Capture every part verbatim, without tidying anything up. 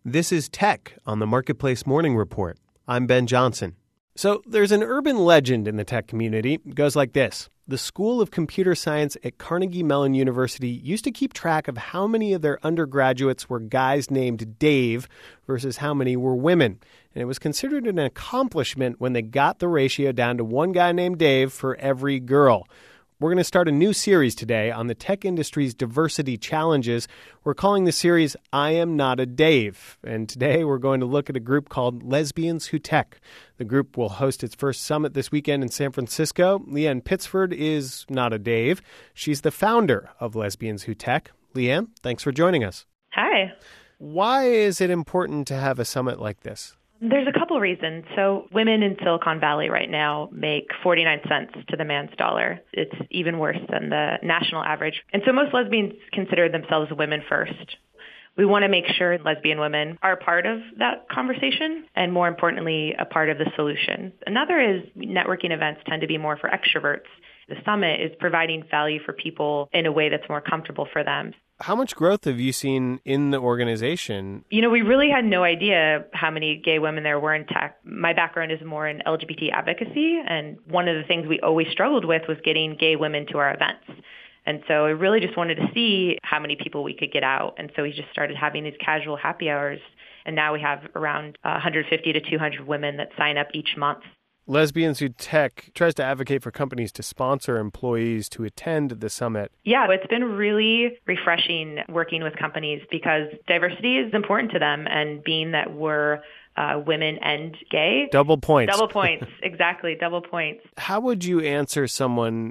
This is Tech on the Marketplace Morning Report. I'm Ben Johnson. So there's an urban legend in the tech community. It goes like this. The School of Computer Science at Carnegie Mellon University used to keep track of how many of their undergraduates were guys named Dave versus how many were women. And it was considered an accomplishment when they got the ratio down to one guy named Dave for every girl. We're going to start a new series today on the tech industry's diversity challenges. We're calling the series I Am Not a Dave. And today we're going to look at a group called Lesbians Who Tech. The group will host its first summit this weekend in San Francisco. Leanne Pittsford is not a Dave. She's the founder of Lesbians Who Tech. Leanne, thanks for joining us. Hi. Why is it important to have a summit like this? There's a couple reasons. So women in Silicon Valley right now make forty-nine cents to the man's dollar. It's even worse than the national average. And so most lesbians consider themselves women first. We want to make sure lesbian women are a part of that conversation and, more importantly, a part of the solution. Another is networking events tend to be more for extroverts. The summit is providing value for people in a way that's more comfortable for them. How much growth have you seen in the organization? You know, we really had no idea how many gay women there were in tech. My background is more in L G B T advocacy, and one of the things we always struggled with was getting gay women to our events. And so I really just wanted to see how many people we could get out. And so we just started having these casual happy hours, and now we have around one hundred fifty to two hundred women that sign up each month. Lesbians Who Tech tries to advocate for companies to sponsor employees to attend the summit. Yeah, it's been really refreshing working with companies because diversity is important to them, and being that we're uh, women and gay. Double points. Double points, exactly, double points. How would you answer someone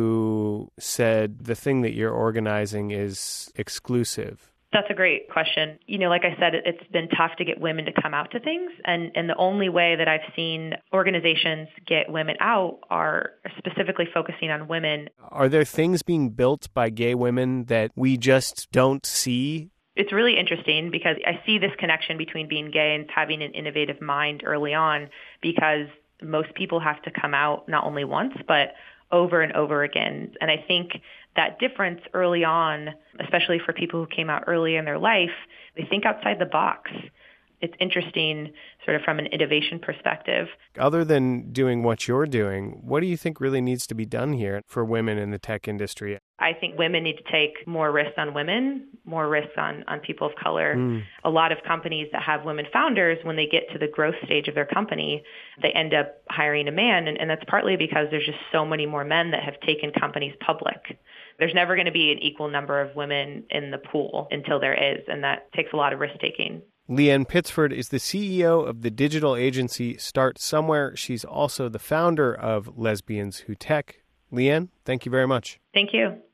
who said the thing that you're organizing is exclusive? That's a great question. You know, like I said, it's been tough to get women to come out to things. And, and the only way that I've seen organizations get women out are specifically focusing on women. Are there things being built by gay women that we just don't see? It's really interesting because I see this connection between being gay and having an innovative mind early on, because most people have to come out not only once, but over and over again. And I think that difference early on, especially for people who came out early in their life, they think outside the box. It's interesting sort of from an innovation perspective. Other than doing what you're doing, what do you think really needs to be done here for women in the tech industry? I think women need to take more risks on women, more risks on, on people of color. Mm. A lot of companies that have women founders, when they get to the growth stage of their company, they end up hiring a man. And, and that's partly because there's just so many more men that have taken companies public. There's never going to be an equal number of women in the pool until there is, and that takes a lot of risk-taking. Leanne Pittsford is the C E O of the digital agency Start Somewhere. She's also the founder of Lesbians Who Tech. Leanne, thank you very much. Thank you.